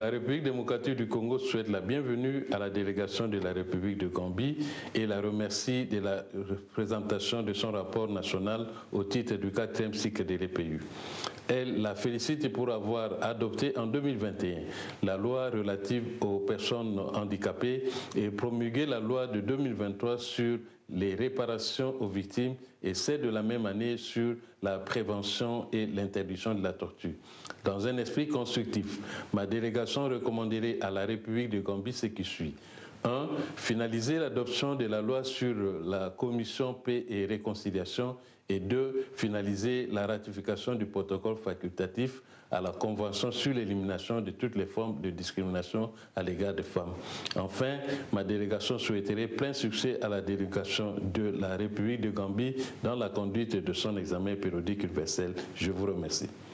République démocratique du Congo souhaite la bienvenue à la délégation de la République de Gambie et la remercie de la présentation de son rapport national au titre du 4e cycle de l'EPU. Elle la félicite pour avoir adopté en 2021 la loi relative aux personnes handicapées et promulgué la loi de 2023 sur les réparations aux victimes et celle de la même année sur la prévention et l'interdiction de la torture. Dans un esprit constructif, ma délégation recommanderait à la République de Gambie ce qui suit. 1. Finaliser l'adoption de la loi sur la commission paix et réconciliation et 2. Finaliser la ratification du protocole facultatif à la Convention sur l'élimination de toutes les formes de discrimination à l'égard des femmes. Enfin, ma délégation souhaiterait plein succès à la délégation de la République de Gambie dans la conduite de son examen périodique universel. Je vous remercie.